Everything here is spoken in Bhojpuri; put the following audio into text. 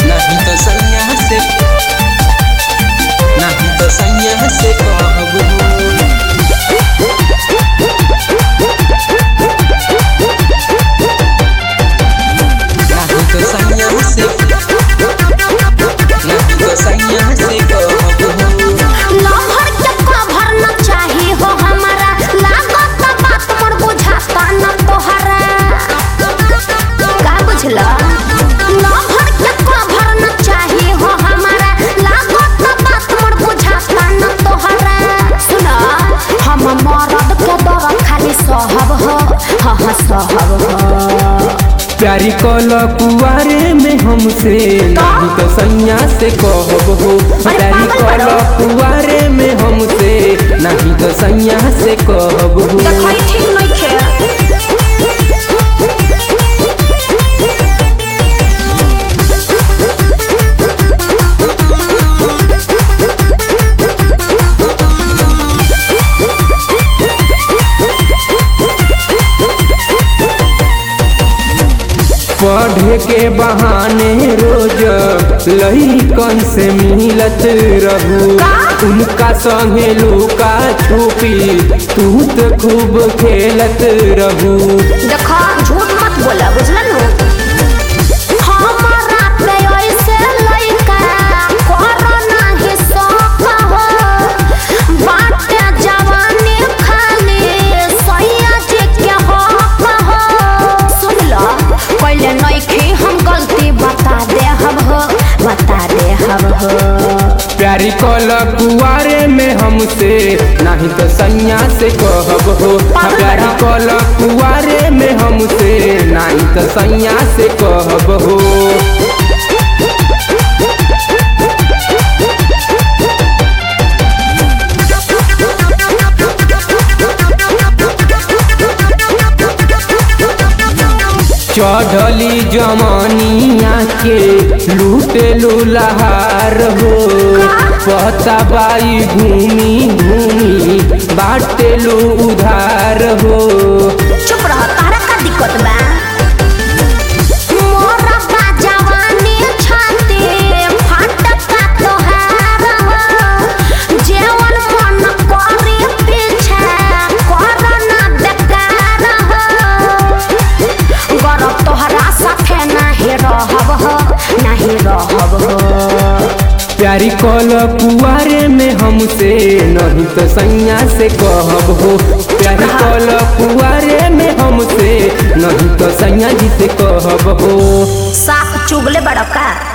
नहीं तो सैया से कहबो प्यारी कल कुआरे में हमसे नहीं तो सैया से कहबो प्यारी कल कुआरे में हमसे नहीं तो सैया से कहबो पढ़े के बहाने रोज लइकन से मिलत रहू उनका संगे लुका छुपी तू तो खूब खेलत रहू। देखा झूठ मत बोला बुझल नु हमारा पे ऐसे लइका कोरोना ही शौक हो बाटे जवानी खाली सैया जी के हक हो। सुन लो पहले नइखे हम गलती बता दे हम हो प्यारी कल कुआरे में हमसे नहीं तो सैया से कहबो प्यारी कल कुआरे में हमसे नहीं तो सैया से कहबो। चढ़ली जमानिया के लूटे लुलहार हो पता बाई घूमी घूमी बाटे लू उधार हो। चुप रह तारा का दिक्कत बा मोरा बा जवानी छाती फाटका तोहार हो जेवन मन करी पीछे कोरोना बेकार हो गरब तोहरा साथे नहीं रहब हो प्यारी कल कुआरे में हमसे नहीं तो सैया से कहबो प्यारी कल कुआरे में हमसे नहीं तो सैया जी से कहबो। साफ चुगले बड़का।